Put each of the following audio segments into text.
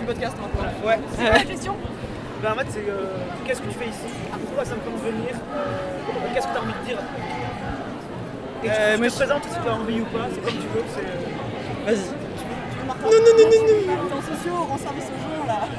podcast maintenant. Ouais. C'est quoi la question? Ben, en fait, c'est qu'est-ce que tu fais ici? Pourquoi ça me fait venir? Qu'est-ce que tu as envie de dire? Et tu te présentes si tu as envie ou pas, c'est comme tu veux. Vas-y. Non. En sociaux, en service aux gens là.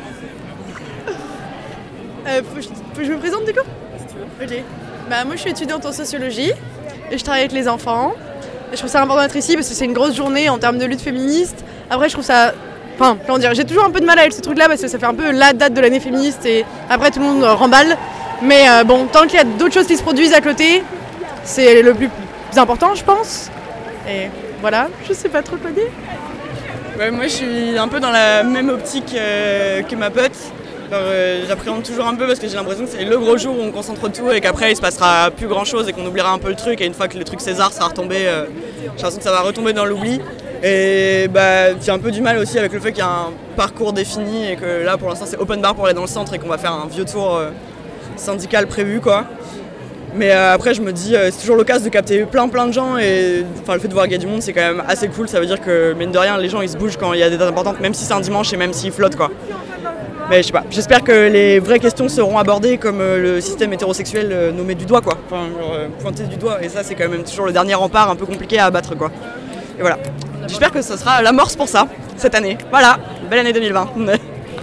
Faut que je me présente du coup? Si tu veux. Ok. Bah, moi je suis étudiante en sociologie et je travaille avec les enfants. Et je trouve ça important d'être ici parce que c'est une grosse journée en termes de lutte féministe. Après je trouve ça... Enfin, comment dire, j'ai toujours un peu de mal avec ce truc-là parce que ça fait un peu la date de l'année féministe et après tout le monde remballe. Mais bon, tant qu'il y a d'autres choses qui se produisent à côté, c'est le plus important je pense. Et voilà, je sais pas trop quoi dire. Ouais, moi je suis un peu dans la même optique que ma pote. J'appréhende toujours un peu parce que j'ai l'impression que c'est le gros jour où on concentre tout et qu'après il se passera plus grand chose et qu'on oubliera un peu le truc, et une fois que le truc César sera retombé, j'ai l'impression que ça va retomber dans l'oubli. Et bah, j'ai un peu du mal aussi avec le fait qu'il y a un parcours défini et que là pour l'instant c'est open bar pour aller dans le centre et qu'on va faire un vieux tour syndical prévu quoi. Mais après je me dis c'est toujours l'occasion de capter plein de gens, et enfin, le fait de voir qu'il y a du monde c'est quand même assez cool. Ça veut dire que mine de rien les gens ils se bougent quand il y a des dates importantes, même si c'est un dimanche et même s'ils flottent quoi. Mais je sais pas, j'espère que les vraies questions seront abordées comme le système hétérosexuel nommé du doigt quoi. Enfin pointé du doigt, et ça c'est quand même toujours le dernier rempart un peu compliqué à abattre quoi. Et voilà, j'espère que ce sera l'amorce pour ça cette année. Voilà, belle année 2020.